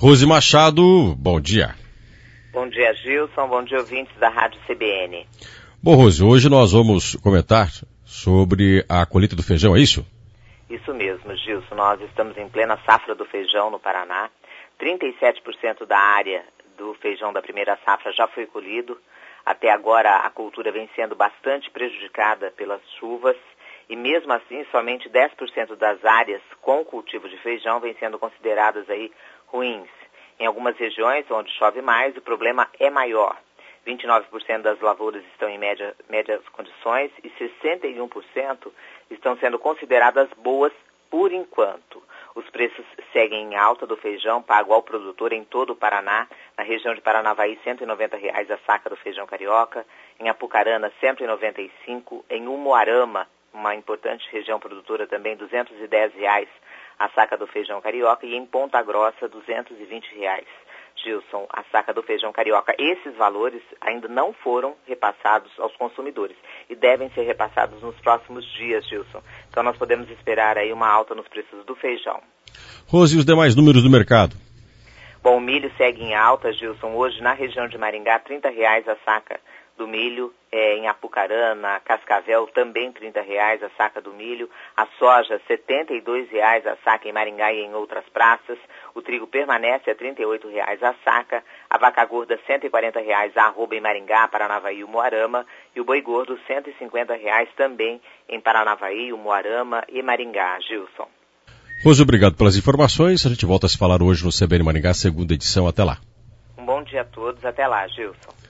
Rose Machado, bom dia. Bom dia, Gilson. Bom dia, ouvintes da Rádio CBN. Bom, Rose, hoje nós vamos comentar sobre a colheita do feijão, é isso? Isso mesmo, Gilson. Nós estamos em plena safra do feijão no Paraná. 37% da área do feijão da primeira safra já foi colhido. Até agora a cultura vem sendo bastante prejudicada pelas chuvas e mesmo assim somente 10% das áreas com cultivo de feijão vêm sendo consideradas aí ruins. Em algumas regiões onde chove mais, o problema é maior. 29% das lavouras estão em médias condições e 61% estão sendo consideradas boas por enquanto. Os preços seguem em alta do feijão pago ao produtor em todo o Paraná. Na região de Paranavaí, R$ 190 a saca do feijão carioca. Em Apucarana, R$ 195. Em Umuarama, uma importante região produtora também, R$ 210 a saca do feijão carioca. E em Ponta Grossa, R$ 220. Gilson, a saca do feijão carioca. Esses valores ainda não foram repassados aos consumidores e devem ser repassados nos próximos dias, Gilson. Então nós podemos esperar aí uma alta nos preços do feijão. Rose, e os demais números do mercado? Bom, o milho segue em alta, Gilson. Hoje na região de Maringá, R$ 30 a saca do milho. Em Apucarana, Cascavel, também R$ 30 a saca do milho. A soja, R$ 72 a saca em Maringá e em outras praças. O trigo permanece a R$ 38 a saca. A vaca gorda, R$ 140 a arroba em Maringá, Paranavaí e Umuarama. E o boi gordo, R$ 150 também em Paranavaí, Umuarama e Maringá, Gilson. Rose, obrigado pelas informações. A gente volta a se falar hoje no CBN Maringá, segunda edição. Até lá. Um bom dia a todos. Até lá, Gilson.